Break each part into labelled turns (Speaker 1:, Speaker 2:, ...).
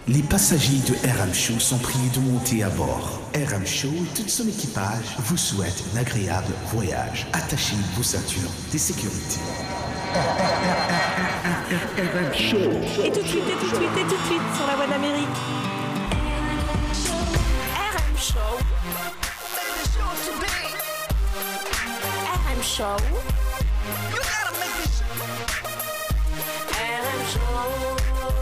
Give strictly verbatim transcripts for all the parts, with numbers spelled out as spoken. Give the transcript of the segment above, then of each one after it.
Speaker 1: Les passagers de R M Show sont priés de monter à bord. R M Show et tout son équipage vous souhaitent un agréable voyage. Attachez vos ceintures de sécurité. R M Show.
Speaker 2: Et tout de suite, et tout de suite, et tout de suite sur la voie d'Amérique. R M Show. R M Show. R M Show.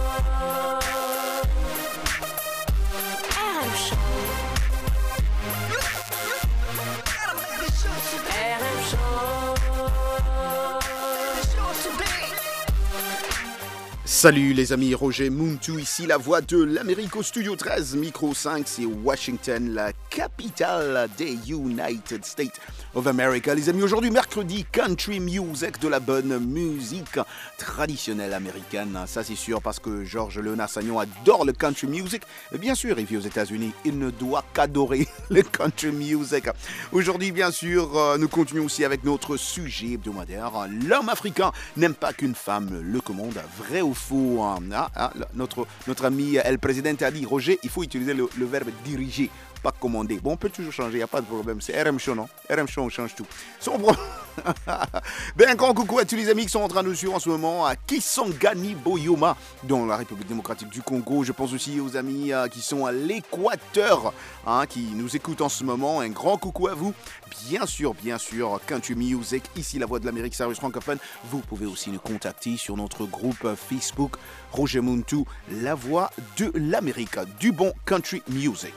Speaker 3: Salut les amis, Roger Muntu ici, la voix de l'Amérique au studio treize, micro cinq, c'est Washington, la capitale des United States of America. Les amis, aujourd'hui mercredi, country music, de la bonne musique traditionnelle américaine. Ça c'est sûr parce que Georges Léonard Sagnon adore le country music. Et bien sûr, il vit aux États-Unis, il ne doit qu'adorer le country music. Aujourd'hui, bien sûr, nous continuons aussi avec notre sujet hebdomadaire. L'homme africain n'aime pas qu'une femme le commande, vrai ou faux? Ah, ah, notre, notre ami El Presidente a dit, Roger, il faut utiliser le, le verbe diriger, pas commander. Bon, on peut toujours changer, il n'y a pas de problème. C'est R M Show, non? R M Show, on change tout. Son pro... ben, un grand coucou à tous les amis qui sont en train de nous suivre en ce moment à Kisangani Boyoma, dans la République démocratique du Congo. Je pense aussi aux amis euh, qui sont à l'Équateur, hein, qui nous écoutent en ce moment. Un grand coucou à vous. Bien sûr, bien sûr, Country Music, ici la voix de l'Amérique, service francophone. Vous pouvez aussi nous contacter sur notre groupe Facebook Roger Muntu, la voix de l'Amérique, du bon Country Music.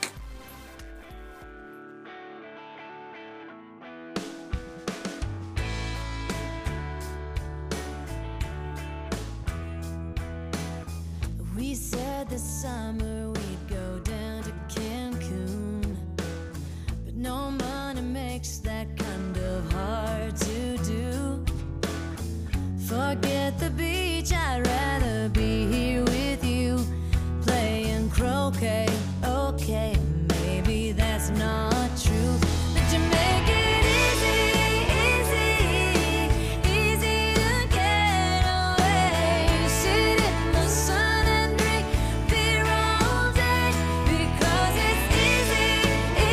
Speaker 4: We said this summer we'd go down to Cancun, but no money makes that kind of hard to do. Forget the beach, I'd rather be here with you, playing croquet. Okay, maybe that's not true, but you make it easy, easy, easy to get away. Sit in the sun and drink beer all day, because it's easy,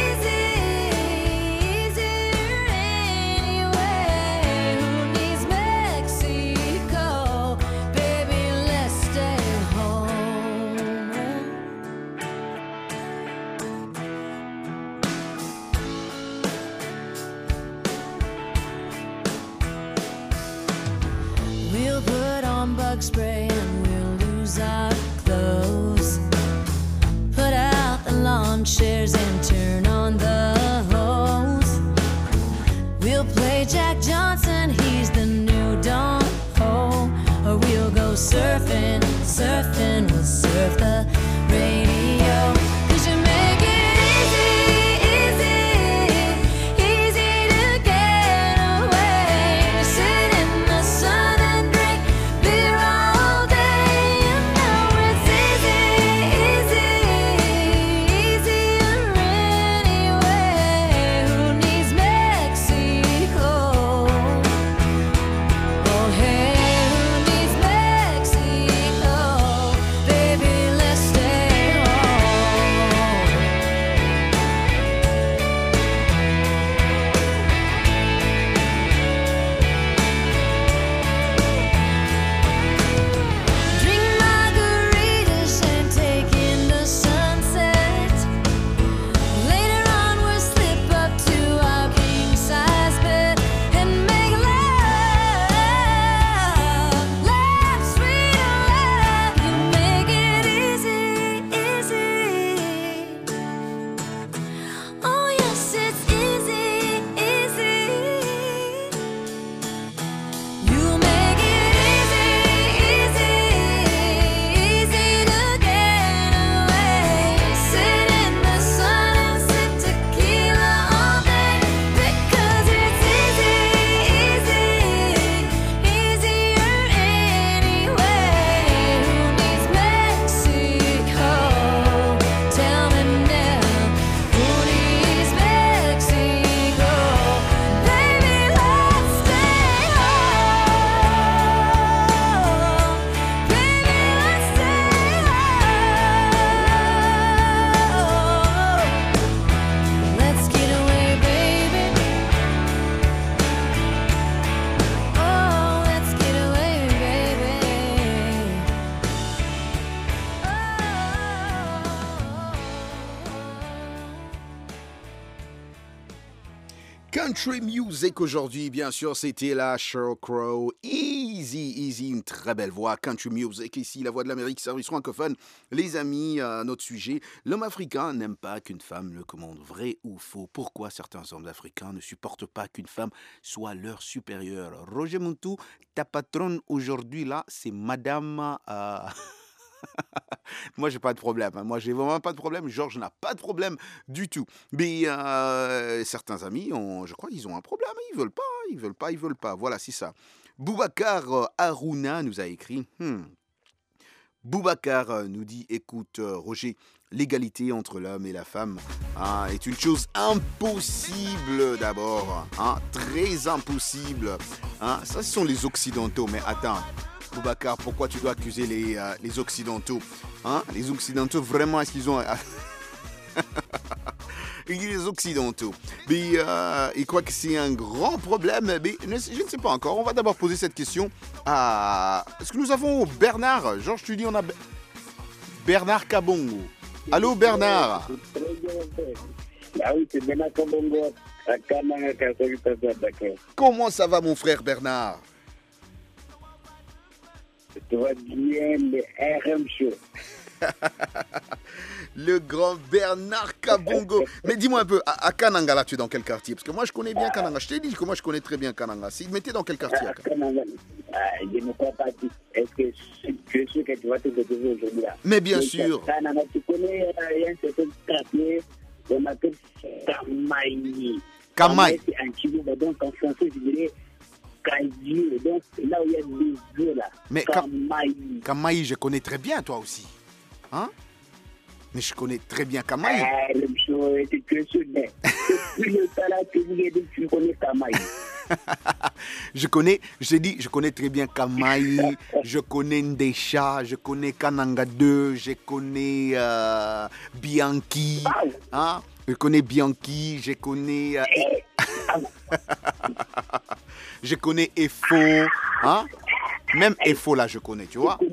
Speaker 4: easy, easier anyway. Who needs Mexico? Baby, let's stay home. We'll put on bug spray and we'll lose our clothes. Put out the lawn chairs and turn on the hose. We'll play Jack Johnson, he's the new Don Ho. Or we'll go surfing, surfing, we'll surf the radio. 'Cause you make it easy, easy, easy to get away. Sit in the sun and drink beer all day. You know it's easy, easy, easier anyway. Who needs Mexico? Oh hey, who needs Mexico?
Speaker 3: country music aujourd'hui, bien sûr, c'était la Sheryl Crow. Easy, easy, une très belle voix. Country music, ici, la voix de l'Amérique, service francophone. Les amis, euh, notre sujet, l'homme africain n'aime pas qu'une femme le commande. Vrai ou faux? Pourquoi certains hommes africains ne supportent pas qu'une femme soit leur supérieure? Roger Muntu, ta patronne aujourd'hui, là, c'est Madame... Euh... Moi, j'ai pas de problème. hein. Moi, j'ai vraiment pas de problème. Georges n'a pas de problème du tout. Mais euh, certains amis, ont, je crois qu'ils ont un problème. Ils veulent pas, ils veulent pas, ils veulent pas. Voilà, c'est ça. Boubacar euh, Harouna nous a écrit. Hmm. Boubacar euh, nous dit, écoute, euh, Roger, l'égalité entre l'homme et la femme hein, est une chose impossible d'abord. Hein, très impossible. Hein. Ça, ce sont les Occidentaux. Mais attends. Boubacar, pourquoi tu dois accuser les, euh, les Occidentaux hein? Les Occidentaux, vraiment, est-ce qu'ils ont... les Occidentaux. Mais euh, ils croient que c'est un grand problème. Mais je ne sais pas encore. On va d'abord poser cette question à... Est-ce que nous avons Bernard? Georges, tu dis on a... Bernard Kabongo. Allô, Bernard?
Speaker 5: Ah oui, c'est Bernard Kabongo.
Speaker 3: Comment ça va, mon frère Bernard?
Speaker 5: Tu vas bien le R M Show.
Speaker 3: Le grand Bernard Kabongo. Mais dis-moi un peu, à, à Kananga, là, tu es dans quel quartier? Parce que moi, je connais bien Kananga. Je t'ai dit que moi, je connais très bien Kananga. Si, mais tu es dans quel quartier?
Speaker 5: À Kananga, ah, je ne crois pas. Est-ce que tu es sûr que tu vas te retrouver aujourd'hui là?
Speaker 3: Mais bien sûr.
Speaker 5: Kananga, tu connais, il y a un certain quartier, on appelle Kamaï.
Speaker 3: Kamaï.
Speaker 5: C'est un Chilouba, donc en français, je dirais. Kajiou, donc là où il y a des œufs là.
Speaker 3: Mais
Speaker 5: Kamaï.
Speaker 3: Kamaï, je connais très bien, toi aussi. Hein? Mais je connais très bien Kamaï.
Speaker 5: Ah, le show était que ce mais depuis le temps là que vous avez tu connais Kamaï.
Speaker 3: Je connais, je dis, je connais très bien Kamaï, je connais Ndesha, je connais Kananga deux, je connais euh, Bianchi, hein? Je connais Bianchi, je connais... Euh, je connais Efo, hein? Même Efo là, je connais, tu vois?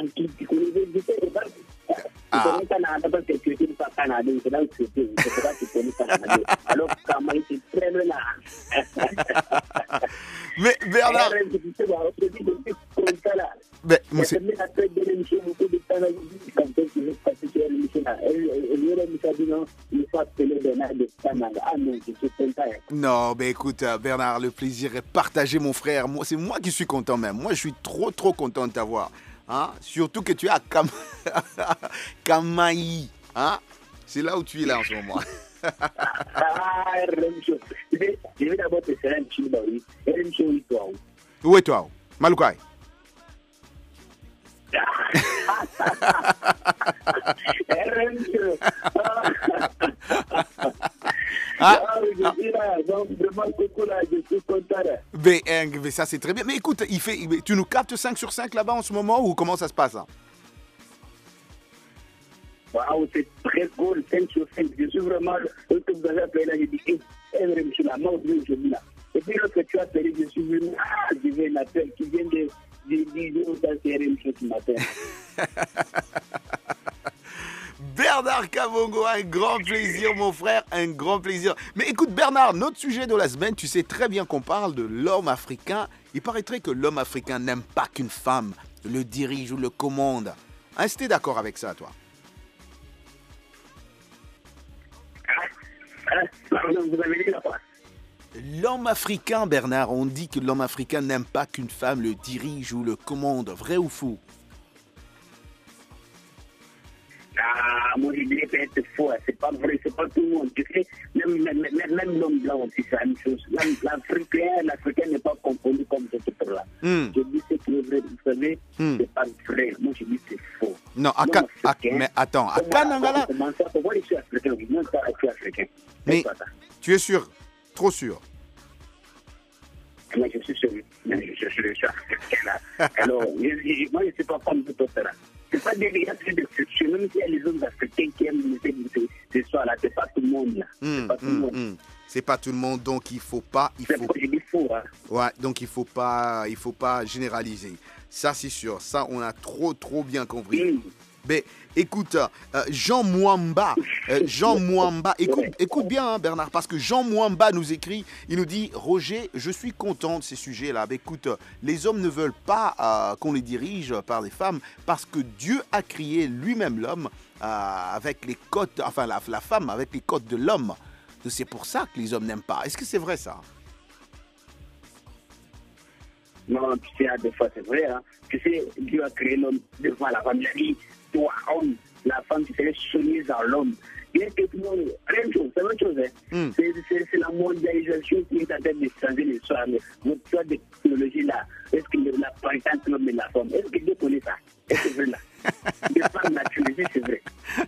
Speaker 3: Ah. Mais Bernard, mais, monsieur... Non, mais écoute, Bernard, le plaisir est partagé, mon frère. Moi, c'est moi qui suis content même. Moi, je suis trop, trop content de t'avoir. Hein? Surtout que tu es à Kam... Kamaï. Hein? C'est là où tu es là en ce moment.
Speaker 5: Ah, je vais d'abord te faire un petit peu.
Speaker 3: Où est toi? Maloukai.
Speaker 5: Ah, je suis là, donc vraiment beaucoup là, je suis content.
Speaker 3: Mais, mais ça c'est très bien. Mais écoute, il fait, tu nous captes cinq sur cinq là-bas en ce moment ou comment ça se passe hein?
Speaker 5: Waouh, c'est très cool, cinq sur cinq. Je suis vraiment, ce que vous avez appelé là, j'ai dit, je suis là, moi aussi je suis là. Et puis lorsque tu as appelé, je suis venu, ah, je vais un appel qui vient de dire dans C R M ce matin.
Speaker 3: Bernard Kabongo, un grand plaisir mon frère, un grand plaisir. Mais écoute Bernard, notre sujet de la semaine, tu sais très bien qu'on parle de l'homme africain. Il paraîtrait que l'homme africain n'aime pas qu'une femme le dirige ou le commande. Est-ce que tu es d'accord avec ça toi?
Speaker 5: Vous avez dit la phrase.
Speaker 3: L'homme africain, Bernard, on dit que l'homme africain n'aime pas qu'une femme le dirige ou le commande. Vrai ou faux?
Speaker 5: Ah, moi je dirais peut-être faux, c'est pas vrai, c'est pas tout le monde. Tu sais, même, même, même, même l'homme blanc aussi, c'est la même chose. L'Africain, l'Africain n'est pas confondu comme cet autre-là. Mm. Je dis ce qui est vrai, vous savez, mm. c'est pas vrai. Moi je dis c'est faux.
Speaker 3: Non, à Ka- à, mais attends, à Kananga.
Speaker 5: Comment ça, pourquoi je suis africain? Non, pas je suis africain.
Speaker 3: Mais tu es sûr? Trop sûr?
Speaker 5: Moi je suis sûr, je suis, je suis africain là. Alors, je, je, moi je ne sais pas comme tout autre là. C'est pas des réactions de futur, même s'il y a les hommes africains qui aiment ce soir-là, c'est pas tout le monde là.
Speaker 3: Mmh,
Speaker 5: c'est pas tout
Speaker 3: mmh,
Speaker 5: le monde.
Speaker 3: Mmh. C'est pas tout le monde, donc il faut pas... Il
Speaker 5: c'est
Speaker 3: faut...
Speaker 5: pas je dis faux, hein.
Speaker 3: Ouais, donc il faut pas, il faut pas généraliser. Ça c'est sûr, ça on a trop trop bien compris.
Speaker 5: Mmh.
Speaker 3: Mais écoute, euh, Jean Mwamba, euh, Jean Mwamba, écoute, écoute bien hein, Bernard, parce que Jean Mwamba nous écrit, il nous dit, Roger, je suis content de ces sujets-là. Mais écoute, les hommes ne veulent pas euh, qu'on les dirige par des femmes parce que Dieu a créé lui-même l'homme euh, avec les codes, enfin la, la femme avec les codes de l'homme. C'est pour ça que les hommes n'aiment pas. Est-ce que c'est vrai ça?
Speaker 5: Non, tu sais, des fois c'est vrai. Hein. Tu sais, Dieu a créé l'homme devant la femme. Il a dit, toi, homme, la femme, tu serais soumise à l'homme. Bien que tout le monde, même chose, c'est la même chose. Hein. Mm. C'est, c'est, c'est la mondialisation qui est en train de changer l'histoire. Votre choix de technologie là, est-ce que la parité entre l'homme et la femme, est-ce que Dieu connaît ça? Est-ce que c'est vrai là? De par naturalité, c'est vrai.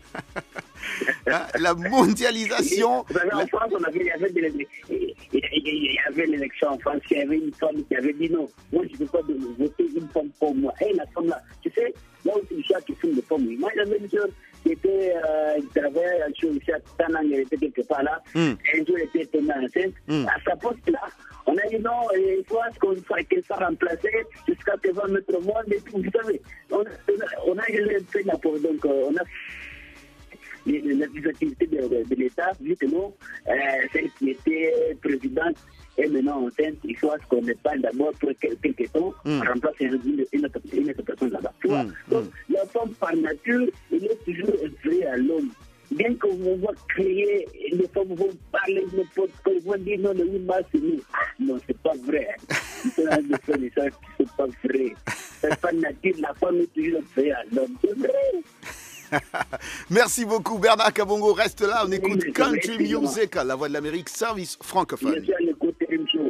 Speaker 3: La mondialisation.
Speaker 5: Vous savez, en France, on avait, il y avait des, il y avait l'élection en France, il y avait une femme qui avait dit non, moi je ne peux pas voter une femme pour moi. Et la femme là, tu sais, là aussi, il y a qui filme de femmes. Moi j'avais une soeur qui était, euh, qui travaillait sur le chat, elle était quelque part là, mm. un jour elle était tombée enceinte, mm. à sa poste là. On a dit non, il faut qu'on qu'elle soit remplacée jusqu'à qu'elle va mettre au monde et tout. Vous savez, on a, on a fait la pause, donc euh, on a les, les activités de, de, de l'État, vu que nous, euh, celle qui était présidente est maintenant enceinte, il faut qu'on ne parle d'abord pour quelques temps, mm. remplacer une, une, une, une autre personne là-bas. Tu vois, mm. donc mm. la femme par nature, il est toujours vrai à l'homme. Bien qu'on va créer, les femmes vont parler, ils vont dire non, le oui, c'est nous. Non, c'est pas vrai. C'est pas vrai. C'est pas nature, la femme est toujours vraie à l'homme. C'est vrai.
Speaker 3: Merci beaucoup Bernard Kabongo, reste là, on écoute oui, Country Music, la voix de l'Amérique, service francophone.
Speaker 5: Je suis à l'écoute d'une chose.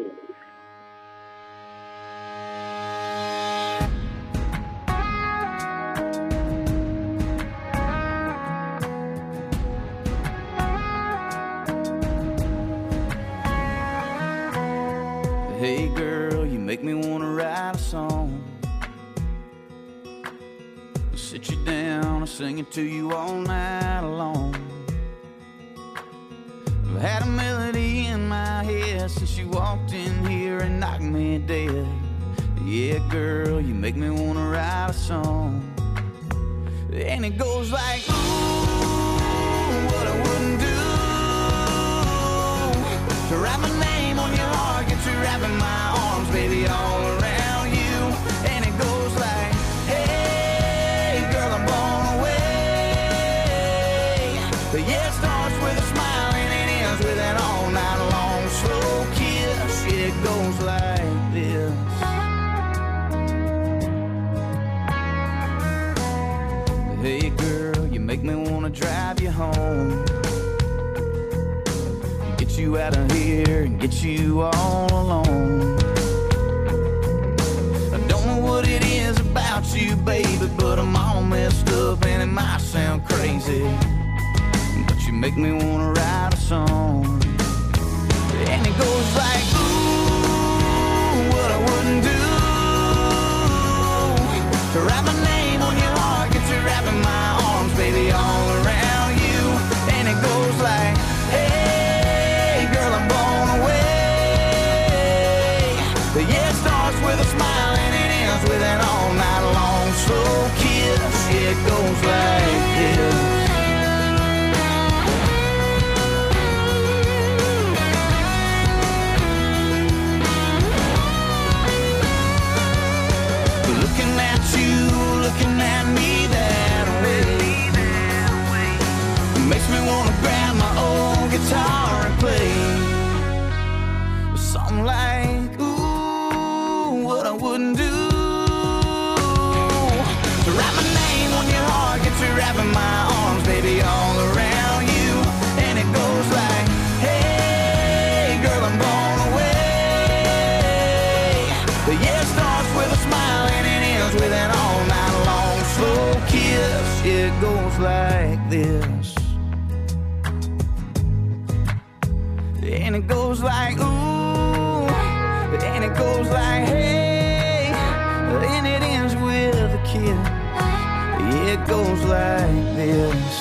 Speaker 6: Hey girl, you make me wanna write a song. Sit you down and sing it to you all night long. I've had a melody in my head since you walked in here and knocked me dead. Yeah, girl, you make me wanna write a song. And it goes like, ooh, what I wouldn't do to write my name on your heart, get you wrapping my arms, baby, all around you. And it goes like, hey, girl, I'm blown away. Yeah, it starts with a smile and it ends with an all night long slow kiss. Yeah, it goes like this. Hey, girl, you make me wanna drive you home, get you out of here and get you all alone. I don't know what it is about you, baby, but I'm all messed up and it might sound crazy, but you make me wanna write a song. And it goes like, ooh, what I wouldn't do to write my name on your heart, get you wrapping my arms, baby, all around you. And it goes like, hey, girl, I'm blown away. Yeah, it starts with a smile and it ends with an all night long slow kiss. Yeah, it goes like this. Looking at you, looking at me that way, makes me wanna grab my old guitar and play something like, ooh, what I wouldn't do to write my name on your heart, get you wrapping my arms, baby, all around you. And it goes like, hey, girl, I'm blown away. Yeah, it starts with a smile and it ends with an all night long slow kiss. Yeah, it goes like this. And it goes like, ooh, and it goes like, hey, and it ends with a kiss. Yeah, it goes like this.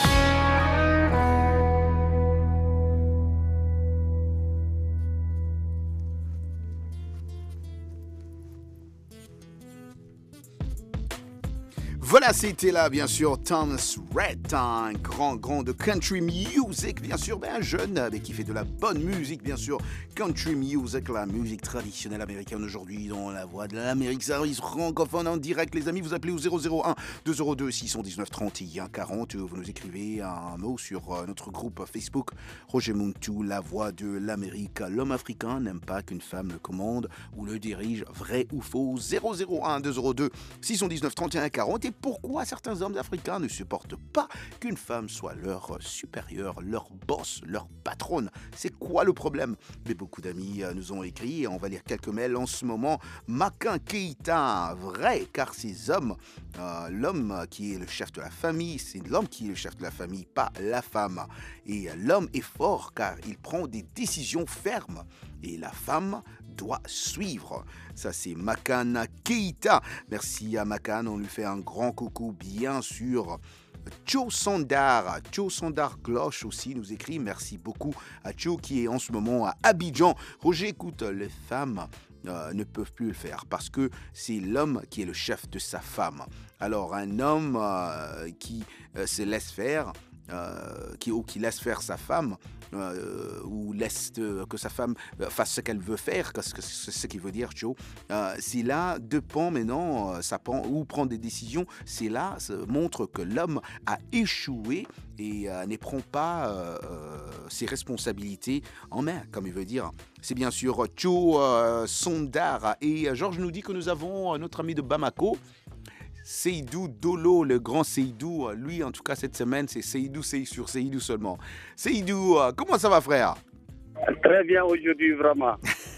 Speaker 3: Voilà, bien, c'était là, bien sûr, Thomas Rhett, un grand, grand de country music, bien sûr, ben, un jeune, mais qui fait de la bonne musique, bien sûr, country music, la musique traditionnelle américaine aujourd'hui, dans la voix de l'Amérique, service francophone en direct, les amis, vous appelez au zéro zéro un deux zéro deux six un neuf trente et un quarante, vous nous écrivez un mot sur notre groupe Facebook, Roger Muntu, la voix de l'Amérique, l'homme africain n'aime pas qu'une femme le commande ou le dirige, vrai ou faux, zéro zéro un deux zéro deux six un neuf trente et un quarante. Et pourquoi certains hommes africains ne supportent pas qu'une femme soit leur supérieure, leur boss, leur patronne? C'est quoi le problème? Mais beaucoup d'amis nous ont écrit, et on va lire quelques mails en ce moment. Makan Keita, vrai, car ces hommes, euh, l'homme qui est le chef de la famille, c'est l'homme qui est le chef de la famille, pas la femme. Et l'homme est fort car il prend des décisions fermes et la femme doit suivre. Ça, c'est Makan Keita. Merci à Makan, on lui fait un grand coucou, bien sûr. Joe Sandar, Joe Sandar Cloche aussi nous écrit. Merci beaucoup à Joe qui est en ce moment à Abidjan. Roger, écoute, les femmes euh, ne peuvent plus le faire parce que c'est l'homme qui est le chef de sa femme. Alors, un homme euh, qui euh, se laisse faire, Euh, qui, ou qui laisse faire sa femme, euh, ou laisse euh, que sa femme fasse ce qu'elle veut faire, c'est ce, ce qu'il veut dire, Joe. Euh, c'est là, dépend maintenant, ça prend, ou prend des décisions, c'est là, ça montre que l'homme a échoué et euh, ne prend pas euh, ses responsabilités en main, comme il veut dire. C'est bien sûr Joe euh, Sondar. Et euh, Georges nous dit que nous avons notre ami de Bamako, Seydou Dolo, le grand Seydou. Lui, en tout cas, cette semaine, c'est Seydou, c'est sur Seydou seulement. Seydou, comment ça va, frère?
Speaker 5: Très bien aujourd'hui, vraiment.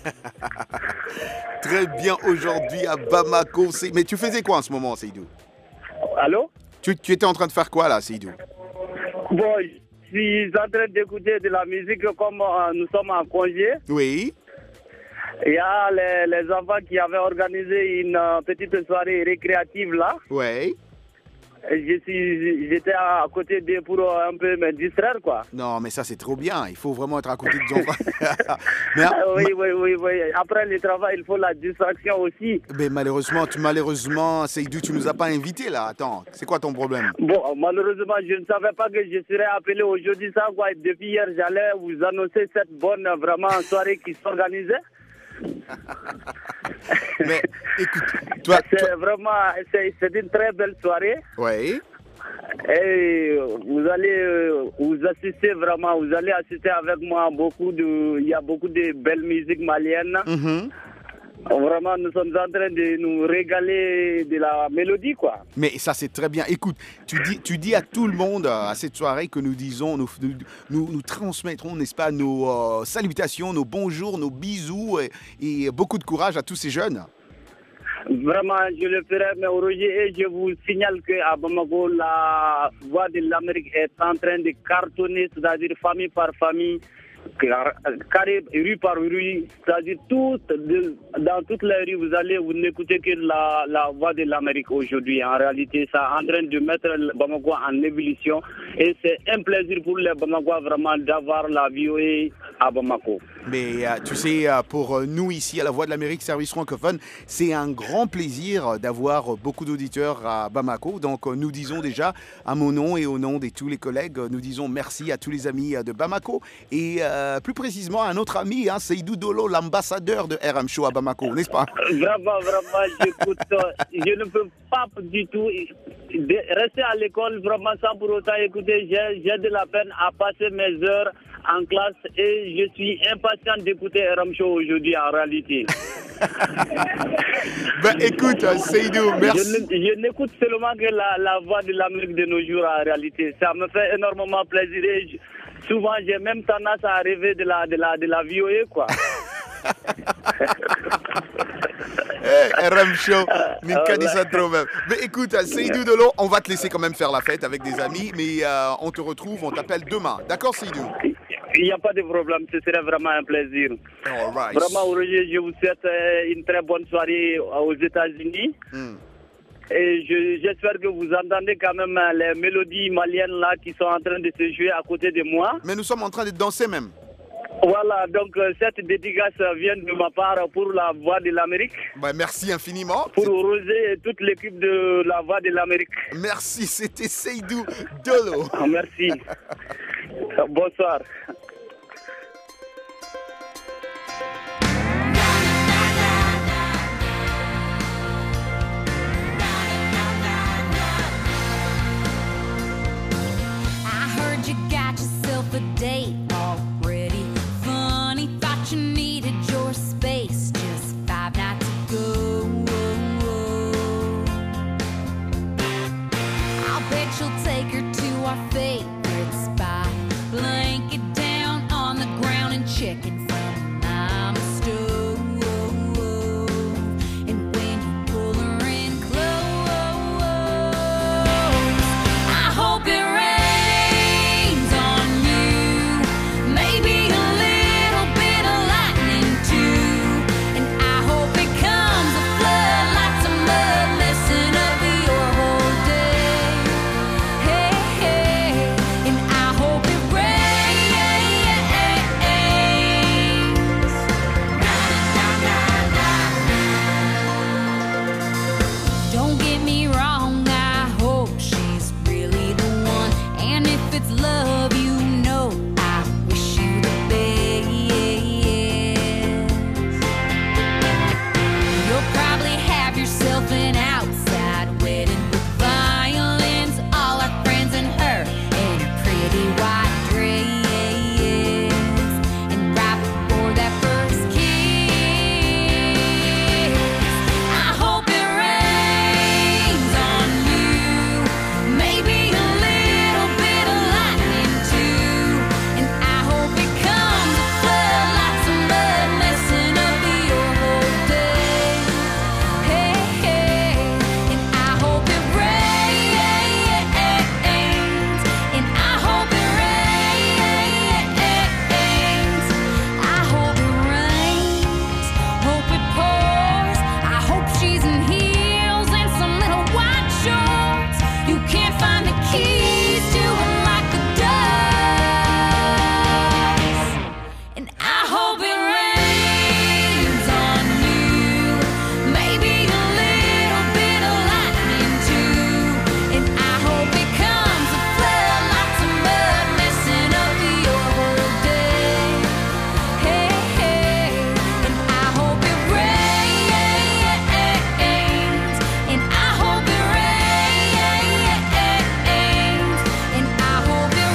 Speaker 3: Très bien aujourd'hui à Bamako. Mais tu faisais quoi en ce moment, Seydou?
Speaker 5: Allô?
Speaker 3: tu, tu étais en train de faire quoi, là, Seydou?
Speaker 5: Bon, je suis en train d'écouter de la musique comme euh, nous sommes en congé.
Speaker 3: Oui.
Speaker 5: Il y a les, les enfants qui avaient organisé une euh, petite soirée récréative là.
Speaker 3: Oui.
Speaker 5: Je suis, j'étais à côté d'eux pour euh, un peu me distraire, quoi.
Speaker 3: Non, mais ça, c'est trop bien. Il faut vraiment être à côté de enfants. mais,
Speaker 5: oui, oui, oui, oui. Après le travail, il faut la distraction aussi.
Speaker 3: Mais malheureusement, tu, malheureusement, Seydou, tu nous as pas invités, là. Attends, c'est quoi ton problème?
Speaker 5: Bon, malheureusement, je ne savais pas que je serais appelé aujourd'hui. Ça, quoi. Depuis hier, j'allais vous annoncer cette bonne, vraiment, soirée qui s'organisait.
Speaker 3: Mais écoute, toi,
Speaker 5: c'est
Speaker 3: toi...
Speaker 5: vraiment, c'est, c'est une très belle soirée.
Speaker 3: Oui.
Speaker 5: Et vous allez vous assister vraiment, vous allez assister avec moi beaucoup de, il y a beaucoup de belles musiques maliennes. Mm-hmm. Vraiment, nous sommes en train de nous régaler de la mélodie, quoi.
Speaker 3: Mais ça, c'est très bien. Écoute, tu dis, tu dis à tout le monde à cette soirée que nous disons, nous, nous, nous transmettrons, n'est-ce pas, nos euh, salutations, nos bonjours, nos bisous et, et beaucoup de courage à tous ces jeunes.
Speaker 5: Vraiment, je le ferai, mais Roger, et je vous signale qu'à Bamako, la voix de l'Amérique est en train de cartonner, c'est-à-dire famille par famille. Carré, rue par rue, c'est-à-dire tout, de, dans toutes les rues, vous allez, vous n'écoutez que la, la voix de l'Amérique aujourd'hui. En réalité, ça est en train de mettre le Bamako en ébullition et c'est un plaisir pour les Bamakois vraiment d'avoir la V O A à Bamako.
Speaker 3: Mais euh, tu sais, pour nous ici à la Voix de l'Amérique, service francophone, c'est un grand plaisir d'avoir beaucoup d'auditeurs à Bamako. Donc nous disons déjà, à mon nom et au nom de tous les collègues, nous disons merci à tous les amis de Bamako et euh, plus précisément à notre ami, hein, Seydou Dolo, l'ambassadeur de R M Show à Bamako, n'est-ce pas?
Speaker 5: Vraiment, vraiment, j'écoute, je ne peux pas du tout rester à l'école vraiment sans pour autant écouter. J'ai, j'ai de la peine à passer mes heures en classe et je suis impatient d'écouter R M Show aujourd'hui en réalité.
Speaker 3: Ben écoute, Seydou, merci.
Speaker 5: Je, je n'écoute seulement que la, la voix de l'Amérique de nos jours en réalité. Ça me fait énormément plaisir et je, souvent j'ai même tendance à rêver de la, de la, de la V O A, quoi.
Speaker 3: Hey, R M Show, Mika dit ça trop même. Mais écoute, Seydou Dolo, on va te laisser quand même faire la fête avec des amis, mais euh, on te retrouve, on t'appelle demain. D'accord, Seydou?
Speaker 5: Il n'y a pas de problème, ce serait vraiment un plaisir.
Speaker 3: All right.
Speaker 5: Vraiment, Roger, je vous souhaite une très bonne soirée aux États-Unis. Mm. Et je, j'espère que vous entendez quand même les mélodies maliennes là qui sont en train de se jouer à côté de moi.
Speaker 3: Mais nous sommes en train de danser même.
Speaker 5: Voilà, donc euh, cette dédicace vient de ma part pour la Voix de l'Amérique.
Speaker 3: Bah, merci infiniment.
Speaker 5: Pour Rosé et toute l'équipe de la Voix de l'Amérique.
Speaker 3: Merci, c'était Seydou Dolo.
Speaker 5: Ah, merci. Bonsoir.
Speaker 4: I heard you got yourself a date already. Funny, thought you needed your space just five nights ago. I'll bet you'll take her to our favorite spot. Blanket down on the ground and chicken from Mama Stove. And when you pull her in close, I hope it rains on you. Maybe a little bit of lightning too. And I hope it comes a flood, lots of mud, messing up your whole day. Hey, hey, and I hope it rains. Don't get me wrong, I hope she's really the one. And if it's love, you know I wish you the best. You'll probably have yourself an outside wedding with violins, all our friends and her in a pretty white dress. And right before that first kiss, I hope it rains on you. Maybe a little bit of lightning too. And I hope it comes a flood, lots of mud, messing up your whole day. Hey, hey, and I hope it rains. And I hope it rains. I hope it rains. Hope it pours. I hope she's in heels and some little white shorts. You can't find the keys to unlock the doors. And I hope it rains on you. Maybe a little bit of lightning too. And I hope it comes a flood, lots of mud, messing up your whole day. Hey, hey, and I hope it rains. And I hope it rains. And I hope it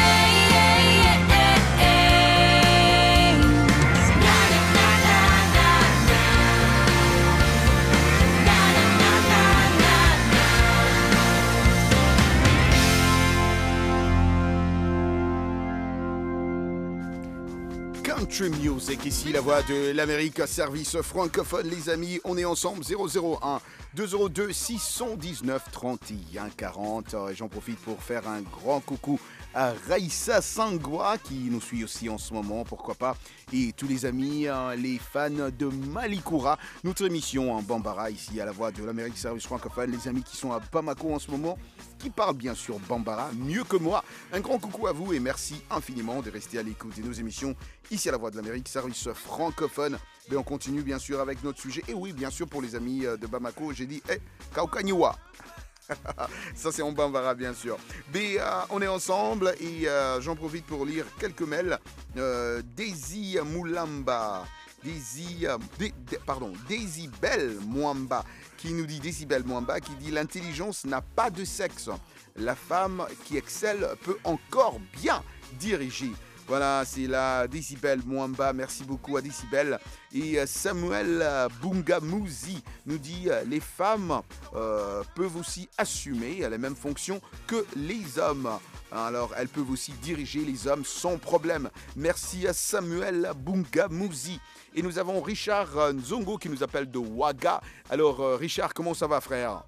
Speaker 3: Country Music, ici la voix de l'Amérique, service francophone, les amis, on est ensemble, zéro zéro un deux zéro deux six un neuf trente et un quarante. Euh, J'en profite pour faire un grand coucou à Raïssa Sangwa qui nous suit aussi en ce moment, pourquoi pas, et tous les amis, euh, les fans de Malikoura, notre émission en Bambara ici à la voix de l'Amérique, service francophone, les amis qui sont à Bamako en ce moment, qui parlent bien sûr Bambara mieux que moi. Un grand coucou à vous et merci infiniment de rester à l'écoute de nos émissions ici à la voix de l'Amérique, service francophone. Mais on continue bien sûr avec notre sujet. Et oui, bien sûr, pour les amis de Bamako, j'ai dit hey, Kaukaniwa. Ça, c'est en Bambara, bien sûr. Mais euh, on est ensemble et euh, j'en profite pour lire quelques mails. Euh, Daisy Moulamba, Daisy, euh, Dé, Dé, pardon, Daisy Belle Mwamba, qui nous dit Daisy Belle Mwamba, qui dit l'intelligence n'a pas de sexe. La femme qui excelle peut encore bien diriger. Voilà, c'est la Décibel Mwamba. Merci beaucoup à Décibel. Et Samuel Bungamouzi nous dit « Les femmes euh, peuvent aussi assumer les mêmes fonctions que les hommes. Alors, elles peuvent aussi diriger les hommes sans problème. » Merci à Samuel Bungamouzi. Et nous avons Richard Nzongo qui nous appelle de Ouaga. Alors, euh, Richard, comment ça va, frère?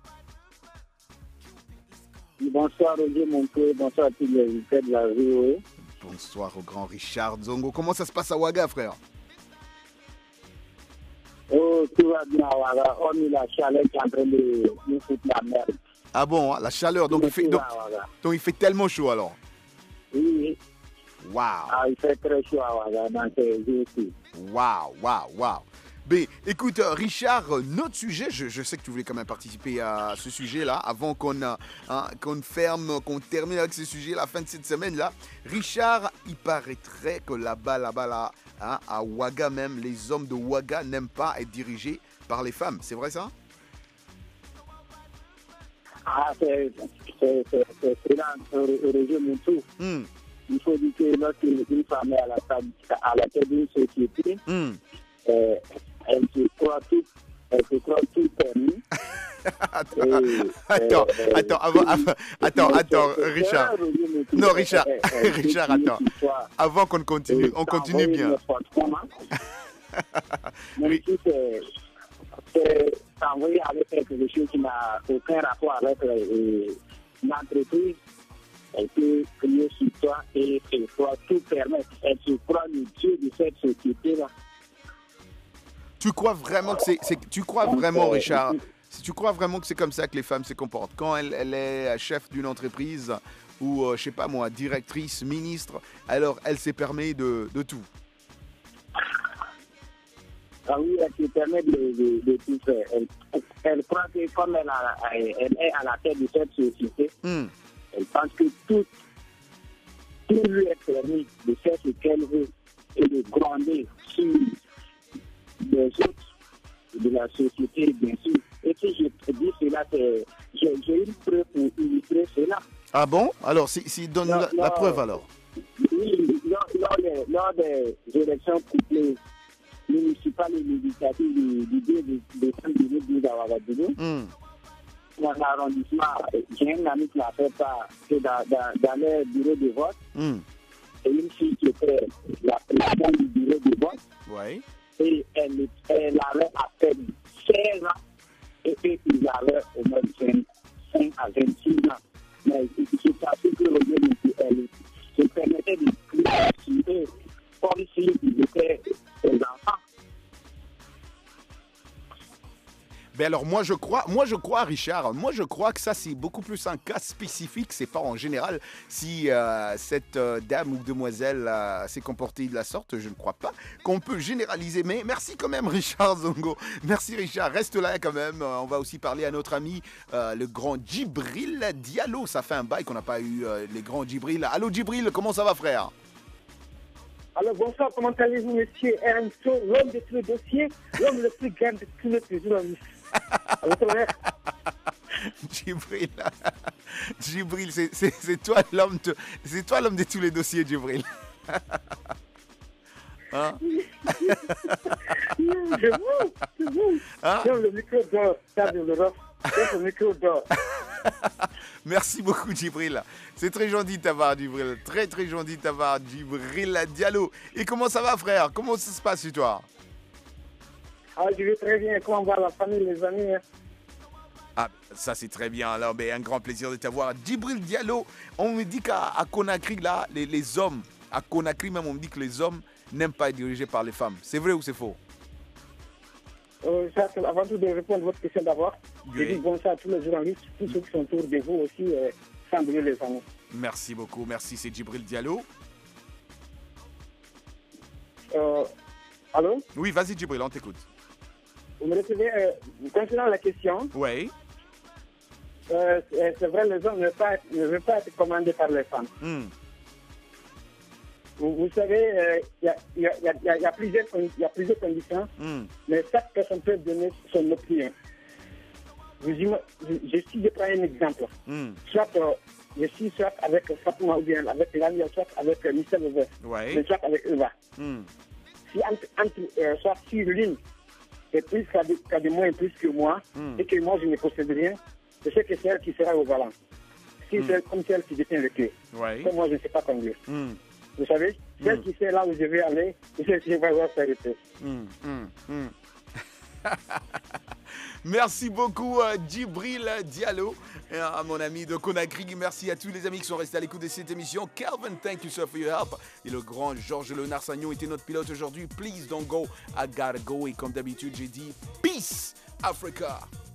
Speaker 5: Bonsoir, Roger Montour. Bonsoir à tous les invités de la V O E.
Speaker 3: Bonsoir au grand Richard Zongo. Comment ça se passe à Ouaga, frère?
Speaker 5: Oh, tout va bien à Ouaga. On a la chaleur qui est en train de nous foutre la merde.
Speaker 3: Ah bon, la chaleur. Donc il, fait, donc, donc il fait tellement chaud alors?
Speaker 5: Oui.
Speaker 3: Wow.
Speaker 5: Ah, il fait très chaud à Ouaga dans ces jours-ci.
Speaker 3: Wow, wow, wow. Ben, écoute, euh, Richard, euh, notre sujet, je, je sais que tu voulais quand même participer à ce sujet-là, avant qu'on euh, hein, qu'on ferme, qu'on termine avec ce sujet, la fin de cette semaine-là. Richard, il paraîtrait que là-bas, là-bas, là, hein, à Ouaga même, les hommes de Ouaga n'aiment pas être dirigés par les femmes. C'est vrai ça?
Speaker 5: Ah, c'est c'est c'est c'est là au région Moutou.
Speaker 3: Mm.
Speaker 5: Il faut dire que lorsqu'une femme est à la tête à la tête d'une société,
Speaker 3: Mm.
Speaker 5: euh, elle se croit tout, elle se croit tout permis.
Speaker 3: attends,
Speaker 5: Et,
Speaker 3: attends,
Speaker 5: euh,
Speaker 3: attends, avant, avant, attends,
Speaker 5: mais
Speaker 3: attends,
Speaker 5: c'est- c'est
Speaker 3: Richard.
Speaker 5: là, au région Moutou.
Speaker 3: Non, Richard,
Speaker 5: Elle- elle- elle
Speaker 3: Richard,
Speaker 5: continue
Speaker 3: attends.
Speaker 5: sur toi.
Speaker 3: Avant qu'on continue,
Speaker 5: Et
Speaker 3: on
Speaker 5: t'as
Speaker 3: continue
Speaker 5: envoyé
Speaker 3: bien.
Speaker 5: n'importe comment. Même
Speaker 3: Oui.
Speaker 5: si c'est c'est envoyé avec quelque chose qui n'a aucun rapport avec euh, l'entreprise, elle peut crier sur toi et elle croit tout permettre. Elle se croit le Dieu de cette société-là.
Speaker 3: Tu crois vraiment que c'est, c'est- tu crois
Speaker 5: Donc,
Speaker 3: vraiment,
Speaker 5: euh,
Speaker 3: Richard, si tu crois vraiment que c'est comme ça que les femmes se comportent quand elle, elle est chef d'une entreprise ou euh, je sais pas moi, directrice, ministre, alors elle se permet de, de tout.
Speaker 5: Ah oui, elle se permet de, de, de tout faire. Elle, elle croit que comme elle, a- elle est à la tête de cette société,
Speaker 3: Hmm.
Speaker 5: elle pense que tout, tout lui est permis de faire ce qu'elle veut et de gronder sur les autres de la société, bien sûr. Et si je te dis cela, c'est, j'ai, j'ai une preuve pour illustrer cela.
Speaker 3: Ah bon? Alors, si, si donne-nous
Speaker 5: Non,
Speaker 3: la, la
Speaker 5: non.
Speaker 3: preuve alors.
Speaker 5: Oui, lors, lors des, lors des élections couplées municipales et législatives du, du deux décembre deux mille douze à Ouagadougou,
Speaker 3: Hmm.
Speaker 5: dans l'arrondissement, j'ai un ami qui l'a fait part que dans, dans, dans leur bureau de vote,
Speaker 3: Hmm.
Speaker 5: et une fille qui était la présidente du bureau de vote,
Speaker 3: Ouais.
Speaker 5: et elle, elle avait à peine seize ans, et puis ils avaient au moins vingt-cinq à vingt-six ans. Mais c'est passé que le lieu elle se permettait de crier comme s'ils étaient des enfants.
Speaker 3: Ben alors moi je crois, moi je crois Richard, moi je crois que ça c'est beaucoup plus un cas spécifique, c'est pas en général si euh, cette euh, dame ou demoiselle euh, s'est comportée de la sorte, je ne crois pas qu'on peut généraliser, mais merci quand même Richard Zongo, merci Richard, reste là quand même, Euh, on va aussi parler à notre ami euh, le grand Djibril Diallo, ça fait un bail qu'on n'a pas eu euh, les grands Djibril. Allô Djibril, comment ça va frère?
Speaker 7: Alors bonsoir, comment allez-vous, monsieur Ernsto, l'homme de tous les dossiers, l'homme le plus grand de tous les journalistes. Alors, ça va?
Speaker 3: Djibril, Djibril, c'est, c'est, c'est toi l'homme, de, c'est toi l'homme de tous les dossiers, Djibril. Hein?
Speaker 7: C'est vous, c'est vous.
Speaker 3: Hein?
Speaker 7: Dans le micro d'or, ça de l'Europe, dans le micro d'or.
Speaker 3: Merci beaucoup, Djibril. C'est très gentil de t'avoir, Djibril. Très, très gentil de t'avoir, Djibril Diallo. Et comment ça va, frère? Comment ça se passe chez toi?
Speaker 7: Ah, je vais très bien, comment va la famille, les amis? Hein?
Speaker 3: Ah, ça c'est très bien. Alors, ben, un grand plaisir de t'avoir. Djibril Diallo, on me dit qu'à à Conakry, là, les, les hommes, à Conakry même, on me dit que les hommes n'aiment pas être dirigés par les femmes. C'est vrai ou c'est faux?
Speaker 7: Euh, ça, c'est avant tout de répondre à votre question d'abord, je
Speaker 3: Oui.
Speaker 7: dis bonsoir à tous les journalistes, tous ceux qui sont autour de vous aussi, euh, sans oublier les amis.
Speaker 3: Merci beaucoup. Merci, c'est Djibril Diallo.
Speaker 7: Euh, allô?
Speaker 3: Oui, vas-y, Djibril, on t'écoute.
Speaker 7: Vous me recevez, euh, concernant la question,
Speaker 3: Oui.
Speaker 7: euh, c'est c'est vrai, les hommes ne veulent pas, être- ne veulent pas être commandés par les femmes.
Speaker 3: Hmm.
Speaker 7: Vous, vous savez, il y, a, y, a, y, a, y a plusieurs con- y a plusieurs conditions,
Speaker 3: Hmm.
Speaker 7: mais chaque personne peut donner son opinion. Je, je, je, si je prends un exemple,
Speaker 3: Hmm.
Speaker 7: soit euh, je suis soit avec Fatima ou bien avec Lani, soit avec euh, Michel Weber,
Speaker 3: Ouais.
Speaker 7: mais soit avec Eva.
Speaker 3: Hmm.
Speaker 7: Si entre, entre euh, soit sur ligne, et plus qu'à de, qu'à de moins plus que moi,
Speaker 3: Hmm.
Speaker 7: et que moi je ne possède rien, je sais que c'est elle qui sera au volant. Si
Speaker 3: Hmm.
Speaker 7: c'est comme celle qui détient le clé.
Speaker 3: Ouais.
Speaker 7: Ça, moi je ne sais pas conduire.
Speaker 3: Hmm.
Speaker 7: Vous savez, celle
Speaker 3: Mm.
Speaker 7: qui sait là où je vais aller, et celle qui va voir s'arrêter.
Speaker 3: Hmm. Hmm. Hmm. Merci beaucoup, euh, Djibril Diallo, et à mon ami de Conakry. Merci à tous les amis qui sont restés à l'écoute de cette émission. Calvin, thank you, sir, for your help. Et le grand Georges Léonard Sagnon était notre pilote aujourd'hui. Please don't go, I gotta go. Et comme d'habitude, j'ai dit peace, Africa.